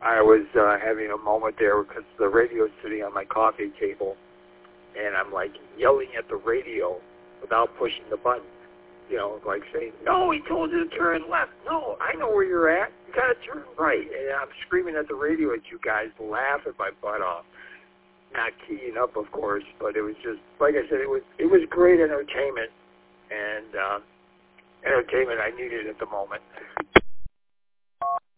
I was having a moment there because the radio's sitting on my coffee table, and I'm like yelling at the radio without pushing the button. You know, like saying, no, he told you to turn left. No, I know where you're at. You got to turn right. And I'm screaming at the radio at you guys, laughing my butt off. Not keying up, of course, but it was just, like I said, it was great entertainment, and entertainment I needed at the moment.